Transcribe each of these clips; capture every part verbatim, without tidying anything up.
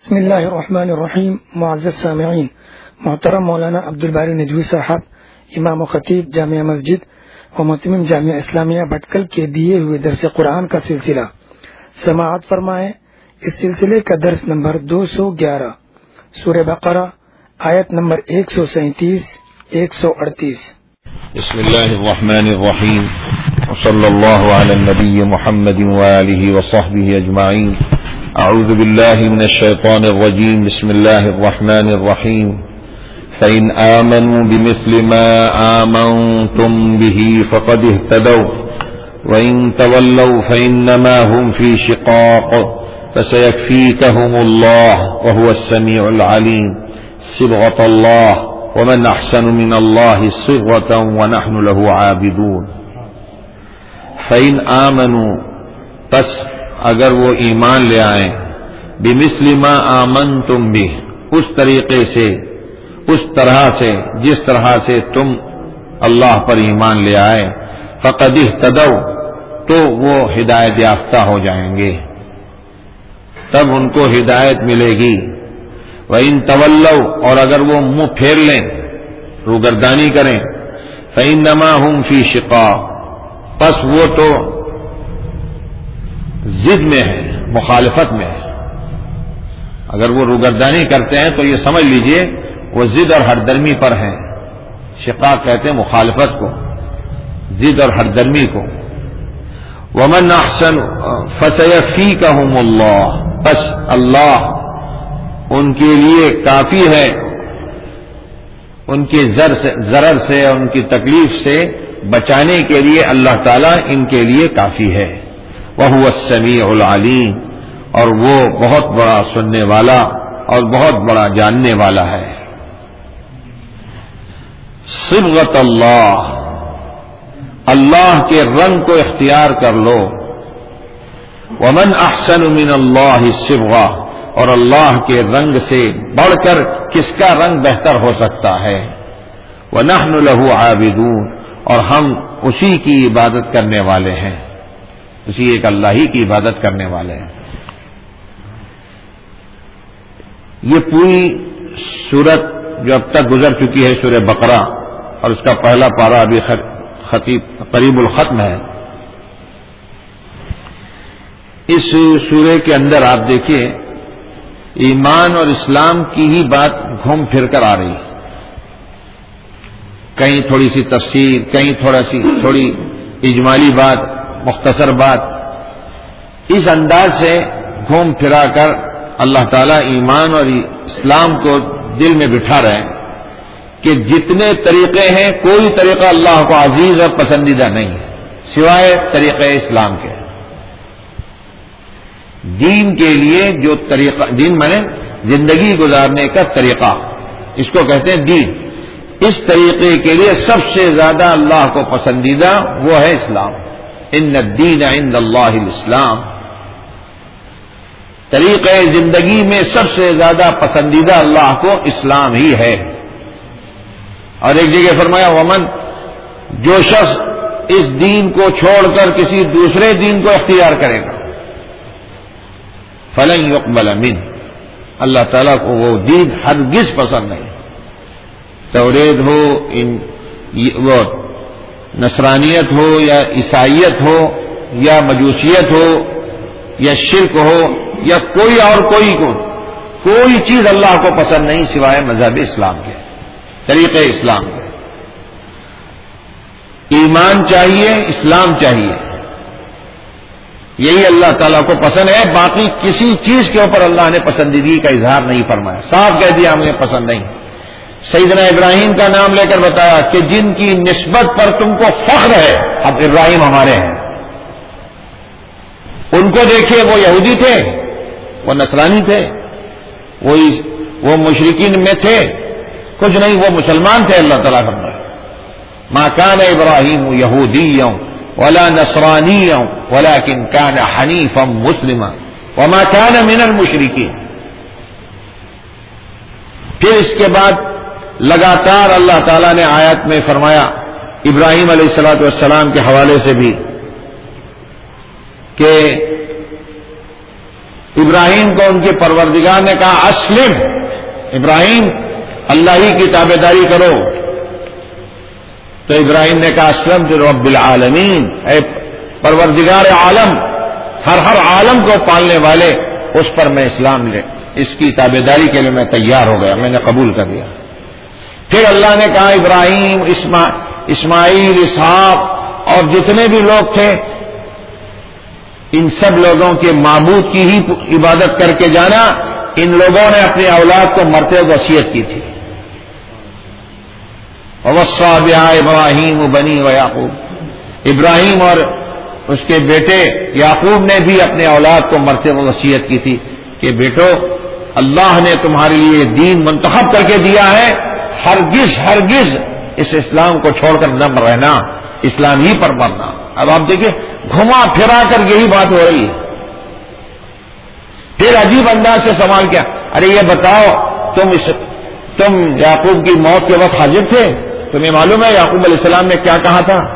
بسم اللہ الرحمن الرحیم. معزز سامعین، محترم مولانا عبدالباری ندوی صاحب، امام و خطیب جامعہ مسجد و متمم جامعہ اسلامیہ بھٹکل کے دیے ہوئے درس قرآن کا سلسلہ سماعت فرمائیں. اس سلسلے کا درس نمبر دو سو گیارہ، سورہ بقرہ، آیت نمبر ایک سو سینتیس ایک سو اڑتیس. بسم اللہ الرحمن الرحیم وصلی اللہ علی النبی محمد وآلہ وصحبہ اجمعین. اعوذ باللہ من الشیطان الرجیم. بسم اللہ الرحمن الرحیم. فإن آمنوا بمثل ما آمنتم به فقد اهتدوا وإن تولوا فإنما هم في شقاق فسيكفيكهم الله وهو السميع العليم. صبغة الله ومن أحسن من الله صبغة ونحن له عابدون. فإن آمنوا، پس اگر وہ ایمان لے آئیں، بمثل ما آمنتم به، اس طریقے سے، اس طرح سے جس طرح سے تم اللہ پر ایمان لے آئے، فقد اهتدوا، تو وہ ہدایت یافتہ ہو جائیں گے، تب ان کو ہدایت ملے گی. وَإِن تَوَلَّوْا، اور اگر وہ منہ پھیر لیں، روگردانی کریں، فَإِنَّمَا هُمْ فِي شِقَاقٍ، پس وہ تو ضد میں ہے، مخالفت میں ہے. اگر وہ روگردانی کرتے ہیں تو یہ سمجھ لیجئے وہ ضد اور ہردرمی پر ہیں. شقاق کہتے ہیں مخالفت کو، ضد اور ہردرمی کو. وَمَنْ أَحْسَنُ فَسَيَكْفِيكَهُمُ اللَّهُ، پس اللہ ان کے لیے کافی ہے، ان کی ضرر سے، ان کی تکلیف سے بچانے کے لیے اللہ تعالیٰ ان کے لیے کافی ہے. وَهُوَ السَّمِيعُ الْعَلِيمُ، اور وہ بہت بڑا سننے والا اور بہت بڑا جاننے والا ہے. صبغۃ اللہ، اللہ کے رنگ کو اختیار کر لو. وَمَنْ أَحْسَنُ مِنَ اللَّهِ صِبْغَةً، اور اللہ کے رنگ سے بڑھ کر کس کا رنگ بہتر ہو سکتا ہے. وَنَحْنُ لَهُ عَابِدُونَ، اور ہم اسی کی عبادت کرنے والے ہیں، اسی ایک اللہ ہی کی عبادت کرنے والے ہیں. یہ پوری سورت جو اب تک گزر چکی ہے، سورہ بقرہ، اور اس کا پہلا پارہ ابھی خطیب قریب الختم ہے. اس سورے کے اندر آپ دیکھیے ایمان اور اسلام کی ہی بات گھوم پھر کر آ رہی ہے. کہیں تھوڑی سی تفسیر، کہیں تھوڑا سی تھوڑی اجمالی بات، مختصر بات. اس انداز سے گھوم پھرا کر اللہ تعالیٰ ایمان اور اسلام کو دل میں بٹھا رہے ہیں کہ جتنے طریقے ہیں کوئی طریقہ اللہ کو عزیز اور پسندیدہ نہیں ہے سوائے طریقہ اسلام کے. دین کے لیے جو طریقہ، دین میں نے زندگی گزارنے کا طریقہ، اس کو کہتے ہیں دین. اس طریقے کے لیے سب سے زیادہ اللہ کو پسندیدہ وہ ہے اسلام. ان الدین عند اللہ الاسلام، طریقہ زندگی میں سب سے زیادہ پسندیدہ اللہ کو اسلام ہی ہے. اور ایک جگہ فرمایا ومن، جو شخص اس دین کو چھوڑ کر کسی دوسرے دین کو اختیار کرے گا، فلن يقبل منه، اللہ تعالیٰ کو وہ دین ہرگز پسند نہیں. توریت ہو، ان وہ نصرانیت ہو یا عیسائیت ہو یا مجوسیت ہو یا شرک ہو یا کوئی اور کوئی کو، کوئی چیز اللہ کو پسند نہیں سوائے مذہب اسلام کے، طریقے اسلام کے. ایمان چاہیے، اسلام چاہیے، یہی اللہ تعالیٰ کو پسند ہے. باقی کسی چیز کے اوپر اللہ نے پسندیدگی کا اظہار نہیں فرمایا، صاف کہہ دیا ہمیں پسند نہیں. سیدنا ابراہیم کا نام لے کر بتایا کہ جن کی نسبت پر تم کو فخر ہے، اب ابراہیم ہمارے ہیں. ان کو دیکھیے، وہ یہودی تھے، وہ نصرانی تھے، وہ وہ مشرکین میں تھے، کچھ نہیں، وہ مسلمان تھے. اللہ تعالیٰ فرمایا ما كان ابراہیم یہودیا ولا نصرانیا ولكن كان حنیفا مسلما وما كان من المشرکین. پھر اس کے بعد لگاتار اللہ تعالیٰ نے آیات میں فرمایا ابراہیم علیہ الصلوۃ والسلام کے حوالے سے بھی کہ ابراہیم کو ان کے پروردگار نے کہا اسلم، ابراہیم اللہ ہی کی تابعداری کرو، تو ابراہیم نے کہا اسلمت رب العالمین، اے پروردگار عالم، ہر ہر عالم کو پالنے والے، اس پر میں اسلام لے اس کی تابعداری کے لیے میں تیار ہو گیا، میں نے قبول کر لیا۔ پھر اللہ نے کہا ابراہیم، اسماعیل، اسحاق اور جتنے بھی لوگ تھے ان سب لوگوں کے معبود کی ہی عبادت کر کے جانا۔ ان لوگوں نے اپنی اولاد کو مرتے ہوئے وصیت کی تھی، ووصى بها ابراہیم بنی و یعقوب، ابراہیم اور اس کے بیٹے یعقوب نے بھی اپنے اولاد کو مرتے ہوئے وصیت کی تھی کہ بیٹو اللہ نے تمہارے لیے دین منتخب کر کے دیا ہے، ہرگز ہرگز اس اسلام کو چھوڑ کر نہ رہنا، اسلام ہی پر مرنا۔ اب آپ دیکھیں گھما پھرا کر یہی بات ہو رہی ہے۔ پھر عجیب انداز سے سوال کیا، ارے یہ بتاؤ تم اس تم یعقوب کی موت کے وقت حاضر تھے؟ تمہیں معلوم ہے یعقوب علیہ السلام نے کیا کہا تھا؟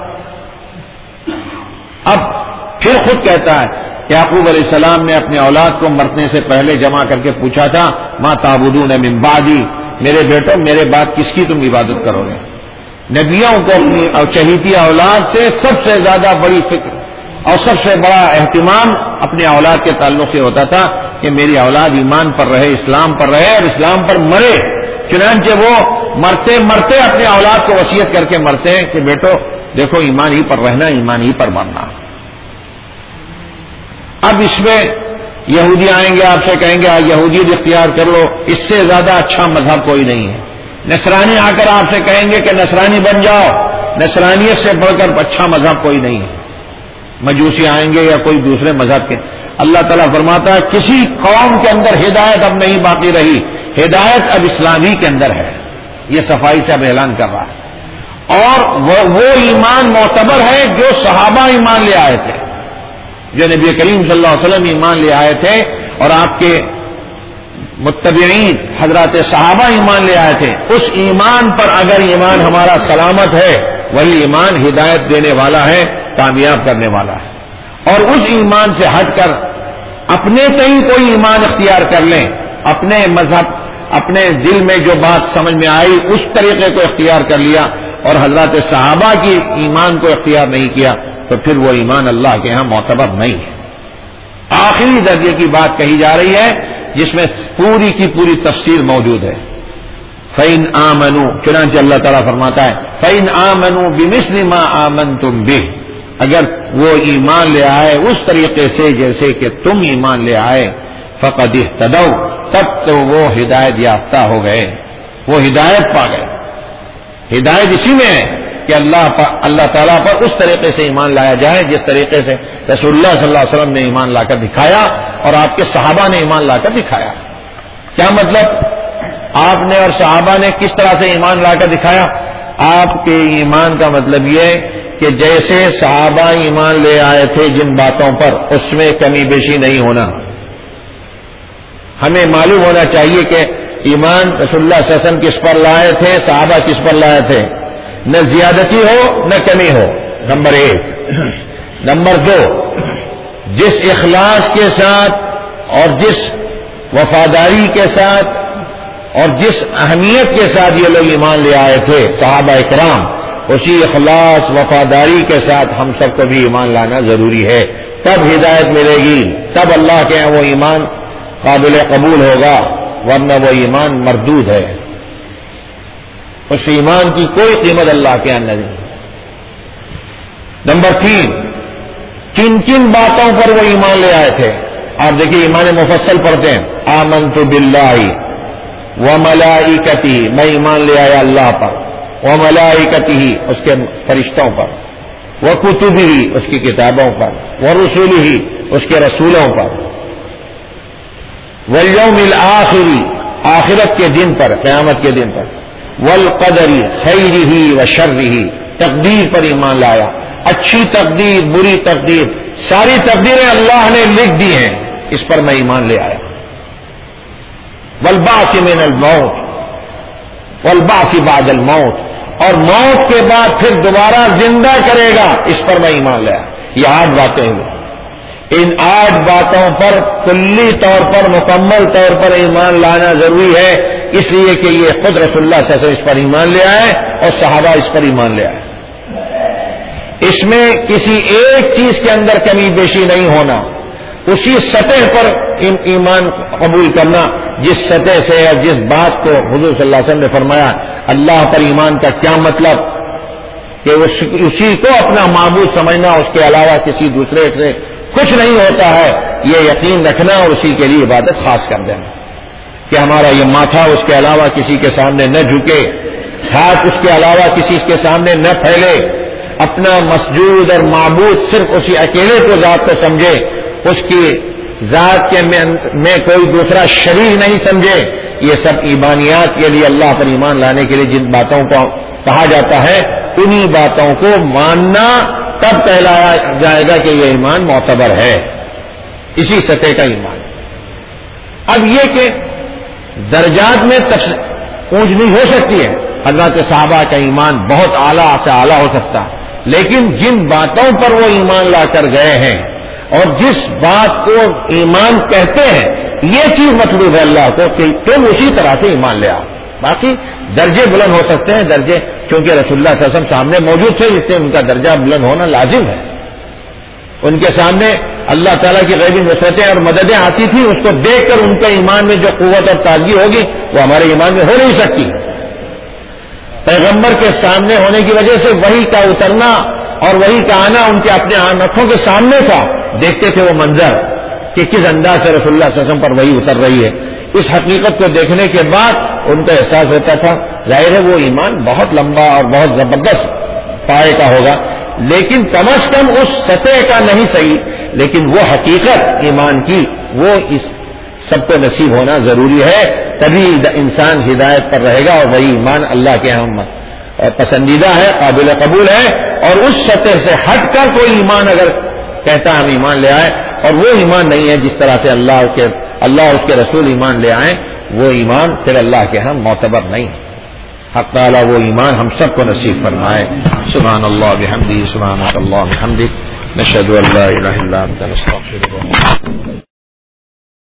اب پھر خود کہتا ہے یعقوب علیہ السلام نے اپنے اولاد کو مرنے سے پہلے جمع کر کے پوچھا تھا ما تعبدون من بعدی، میرے بیٹوں میرے بعد کس کی تم عبادت کرو گے؟ نبیوں کو اپنی چہیتی اولاد سے سب سے زیادہ بڑی فکر اور سب سے بڑا اہتمام اپنے اولاد کے تعلق سے ہوتا تھا کہ میری اولاد ایمان پر رہے، اسلام پر رہے اور اسلام پر مرے۔ چنانچہ وہ مرتے مرتے اپنے اولاد کو وصیت کر کے مرتے ہیں کہ بیٹو دیکھو ایمان ہی پر رہنا، ایمان ہی پر مرنا۔ اب اس میں یہودی آئیں گے آپ سے کہیں گے یہودیت اختیار کر لو، اس سے زیادہ اچھا مذہب کوئی نہیں ہے۔ نصرانی آ کر آپ سے کہیں گے کہ نصرانی بن جاؤ، نصرانیت سے بڑھ کر اچھا مذہب کوئی نہیں ہے۔ مجوسی آئیں گے یا کوئی دوسرے مذہب کے، اللہ تعالیٰ فرماتا ہے کسی قوم کے اندر ہدایت اب نہیں باقی رہی، ہدایت اب اسلامی کے اندر ہے۔ یہ صفائی سے اب اعلان کر رہا ہے۔ اور وہ, وہ ایمان معتبر ہے جو صحابہ ایمان لے آئے تھے، جو نبی کریم صلی اللہ علیہ وسلم ایمان لے آئے تھے اور آپ کے متبعین حضرات صحابہ ایمان لے آئے تھے، اس ایمان پر اگر ایمان ہمارا سلامت ہے وہی ایمان ہدایت دینے والا ہے، کامیاب کرنے والا ہے۔ اور اس ایمان سے ہٹ کر اپنے تئیں کوئی ایمان اختیار کر لیں، اپنے مذہب اپنے دل میں جو بات سمجھ میں آئی اس طریقے کو اختیار کر لیا اور حضرات صحابہ کی ایمان کو اختیار نہیں کیا تو پھر وہ ایمان اللہ کے ہاں معتبر نہیں ہے۔ آخری درجے کی بات کہی جا رہی ہے جس میں پوری کی پوری تفسیر موجود ہے۔ فَإِنْ آمَنُوا، چنانچہ اللہ تعالیٰ فرماتا ہے فَإِنْ آمَنُوا بِمِثْلِ مَا آمَنْتُمْ بِهِ، اگر وہ ایمان لے آئے اس طریقے سے جیسے کہ تم ایمان لے آئے، فَقَدِ اهْتَدَوْا، تب تو وہ ہدایت یافتہ ہو گئے، وہ ہدایت پا گئے۔ ہدایت اسی میں ہے کہ اللہ پا اللہ تعالیٰ پر اس طریقے سے ایمان لایا جائے جس طریقے سے رسول اللہ صلی اللہ علیہ وسلم نے ایمان لا کر دکھایا اور آپ کے صحابہ نے ایمان لا کر دکھایا۔ کیا مطلب؟ آپ نے اور صحابہ نے کس طرح سے ایمان لا کر دکھایا؟ آپ کے ایمان کا مطلب یہ کہ جیسے صحابہ ایمان لے آئے تھے جن باتوں پر اس میں کمی بیشی نہیں ہونا۔ ہمیں معلوم ہونا چاہیے کہ ایمان رسول اللہ صلی اللہ علیہ وسلم کس پر لائے تھے، صحابہ کس پر لائے تھے، نہ زیادتی ہو نہ کمی ہو، نمبر ایک۔ نمبر دو، جس اخلاص کے ساتھ اور جس وفاداری کے ساتھ اور جس اہمیت کے ساتھ یہ لوگ ایمان لے آئے تھے صحابہ اکرام، اسی اخلاص وفاداری کے ساتھ ہم سب کو بھی ایمان لانا ضروری ہے، تب ہدایت ملے گی، تب اللہ کے یہاں وہ ایمان قابل قبول ہوگا، ورنہ وہ ایمان مردود ہے، اس ایمان کی کوئی قیمت اللہ کے یہاں نہیں۔ نمبر تین، کن کن باتوں پر وہ ایمان لے آئے تھے؟ آپ دیکھیے ایمان مفصل پڑھتے ہیں، آمنت باللہ وملائکتہ، میں ایمان لے آیا اللہ پر، وملائکتہ اس کے فرشتوں پر، وکتبہ اس کی کتابوں پر، ورسلہ اس کے رسولوں پر، والیوم الآخر آخرت کے دن پر، قیامت کے دن پر، والقدر خیرہ وشرہ تقدیر پر ایمان لایا، اچھی تقدیر بری تقدیر ساری تقدیریں اللہ نے لکھ دی ہیں، اس پر میں ایمان لے آیا، والبعث من الموت والبعث بعد الموت، اور موت کے بعد پھر دوبارہ زندہ کرے گا، اس پر میں ایمان لے آیا۔ یہ آٹھ باتیں ہوئی۔ ان آٹھ باتوں پر کلی طور پر مکمل طور پر ایمان لانا ضروری ہے، اس لیے کہ یہ خود رسول اللہ صلی اللہ علیہ وسلم اس پر ایمان لے آئے اور صحابہ اس پر ایمان لے آئے۔ اس میں کسی ایک چیز کے اندر کمی بیشی نہیں ہونا، اسی سطح پر ایمان قبول کرنا جس سطح سے اور جس بات کو حضور صلی اللہ علیہ وسلم نے فرمایا اللہ پر ایمان کا کیا مطلب کہ اسی کو اپنا معبود سمجھنا، اس کے علاوہ کسی دوسرے سے کچھ نہیں ہوتا ہے، یہ یقین رکھنا اور اسی کے لیے عبادت خاص کر دینا کہ ہمارا یہ ماتھا اس کے علاوہ کسی کے سامنے نہ جھکے، ہاتھ اس کے علاوہ کسی کے سامنے نہ پھیلے، اپنا مسجود اور معبود صرف اسی اکیلے کو ذات کو سمجھے، اس کی ذات کے میں کوئی دوسرا شریک نہیں سمجھے۔ یہ سب ایمانیات کے لیے اللہ پر ایمان لانے کے لیے جن باتوں کو کہا جاتا ہے انہی باتوں کو ماننا تب کہلایا جائے گا کہ یہ ایمان معتبر ہے، اسی سطح کا ایمان۔ اب یہ کہ درجات میں اونچ نہیں ہو سکتی ہے، حضرات صحابہ کا ایمان بہت اعلیٰ سے اعلیٰ ہو سکتا ہے، لیکن جن باتوں پر وہ ایمان لا کر گئے ہیں اور جس بات کو ایمان کہتے ہیں یہ چیز مطلوب ہے اللہ کو کہ تم اسی طرح سے ایمان لے آؤ۔ باقی درجے بلند ہو سکتے ہیں، درجے کیونکہ رسول اللہ صلی اللہ علیہ وسلم سامنے موجود تھے اس سے ان کا درجہ بلند ہونا لازم ہے۔ ان کے سامنے اللہ تعالیٰ کی غیبی نصرتیں اور مددیں آتی تھیں، اس کو دیکھ کر ان کے ایمان میں جو قوت اور تازگی ہوگی وہ ہمارے ایمان میں ہو نہیں سکتی۔ پیغمبر کے سامنے ہونے کی وجہ سے وحی کا اترنا اور وحی کا آنا ان کے اپنے آنکھوں کے سامنے تھا، دیکھتے تھے وہ منظر کہ کس انداز سے رسول اللہ صلی اللہ علیہ وسلم پر وحی اتر رہی ہے۔ اس حقیقت کو دیکھنے کے بعد ان کا احساس ہوتا تھا ظاہر ہے وہ ایمان بہت لمبا اور بہت زبردست پائے کا ہوگا، لیکن کم از کم اس سطح کا نہیں صحیح، لیکن وہ حقیقت ایمان کی وہ اس سب کو نصیب ہونا ضروری ہے، تبھی انسان ہدایت پر رہے گا اور وہی ایمان اللہ کے ہم پسندیدہ ہے، قابل قبول ہے۔ اور اس سطح سے ہٹ کر کوئی ایمان اگر کہتا ہم ایمان لے آئے اور وہ ایمان نہیں ہے جس طرح سے اللہ کے اللہ اس کے رسول ایمان لے آئیں، وہ ایمان پھر اللہ کے ہم معتبر نہیں ہے۔ حق تعالیٰ وہ ایمان ہم سب کو نصیب فرمائے۔ سبحان اللہ بحمدہ، سبحانک اللہم وبحمدک، نشہد ان لا الہ الا انت، نستغفرک۔